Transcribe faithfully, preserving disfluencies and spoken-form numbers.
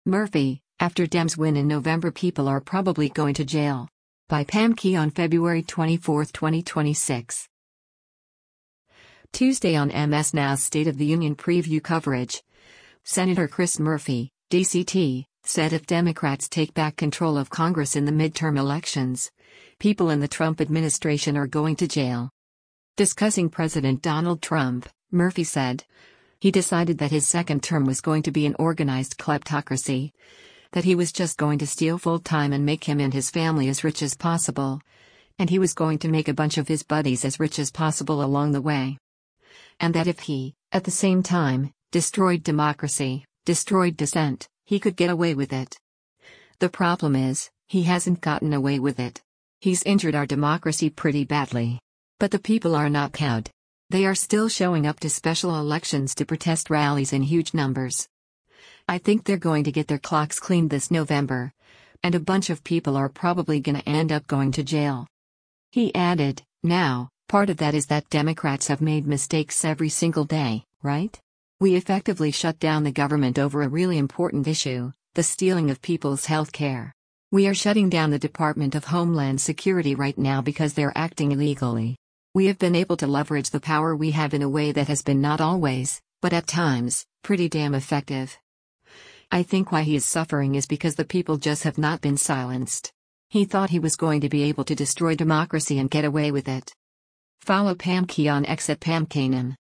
Murphy, after Dems win in November, people are probably going to jail. By Pam Key on February twenty-fourth, twenty twenty-six. Tuesday on M S Now's State of the Union preview coverage. Senator Chris Murphy, D C T, said if Democrats take back control of Congress in the midterm elections, people in the Trump administration are going to jail. Discussing President Donald Trump, Murphy said he decided that his second term was going to be an organized kleptocracy, that he was just going to steal full-time and make him and his family as rich as possible, and he was going to make a bunch of his buddies as rich as possible along the way. And that if he, at the same time, destroyed democracy, destroyed dissent, he could get away with it. The problem is, he hasn't gotten away with it. He's injured our democracy pretty badly. But the people are not cowed. They are still showing up to special elections to protest rallies in huge numbers. I think they're going to get their clocks cleaned this November, and a bunch of people are probably gonna end up going to jail. He added, now, part of that is that Democrats have made mistakes every single day, right? We effectively shut down the government over a really important issue, the stealing of people's health care. We are shutting down the Department of Homeland Security right now because they're acting illegally. We have been able to leverage the power we have in a way that has been not always, but at times, pretty damn effective. I think why he is suffering is because the people just have not been silenced. He thought he was going to be able to destroy democracy and get away with it. Follow Pam Key on X at Pam Kanem.